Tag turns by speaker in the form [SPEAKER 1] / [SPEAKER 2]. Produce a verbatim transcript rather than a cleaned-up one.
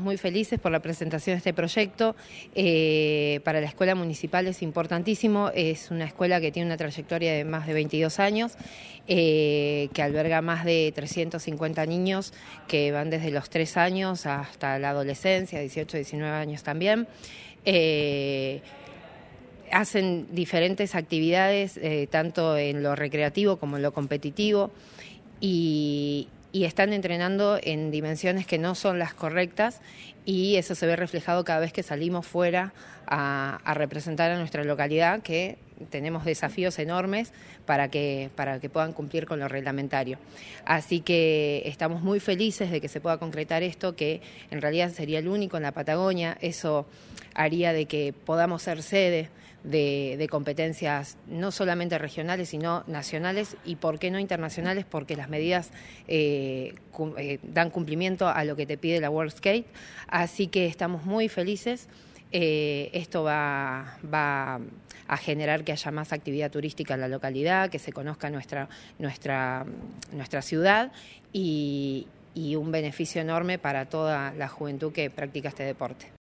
[SPEAKER 1] muy felices por la presentación de este proyecto. Eh, para la escuela municipal es importantísimo, es una escuela que tiene una trayectoria de más de veintidós años, eh, que alberga más de trescientos cincuenta niños que van desde los tres años hasta la adolescencia, dieciocho, diecinueve años también. Eh, hacen diferentes actividades, eh, tanto en lo recreativo como en lo competitivo, y, y están entrenando en dimensiones que no son las correctas, y eso se ve reflejado cada vez que salimos fuera a, a representar a nuestra localidad, que tenemos desafíos enormes para que, para que puedan cumplir con lo reglamentario. Así que estamos muy felices de que se pueda concretar esto, que en realidad sería el único en la Patagonia. Eso haría de que podamos ser sede de, de competencias no solamente regionales, sino nacionales y, ¿por qué no internacionales? Porque las medidas eh, cum, eh, dan cumplimiento a lo que te pide la World Skate. Así que estamos muy felices. Eh, esto va, va a generar que haya más actividad turística en la localidad, que se conozca nuestra, nuestra, nuestra ciudad y, y un beneficio enorme para toda la juventud que practica este deporte.